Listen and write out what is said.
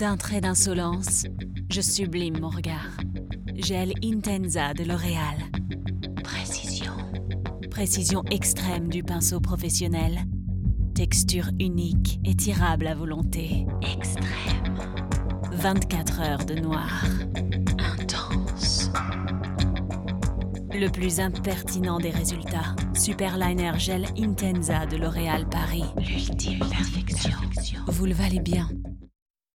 D'un trait d'insolence, je sublime mon regard. Gel Intenza de L'Oréal. Précision. Précision extrême du pinceau professionnel. Texture unique, étirable à volonté. Extrême. 24 heures de noir. Intense. Le plus impertinent des résultats. Superliner Gel Intenza de L'Oréal Paris. L'ultime perfection. Vous le valez bien.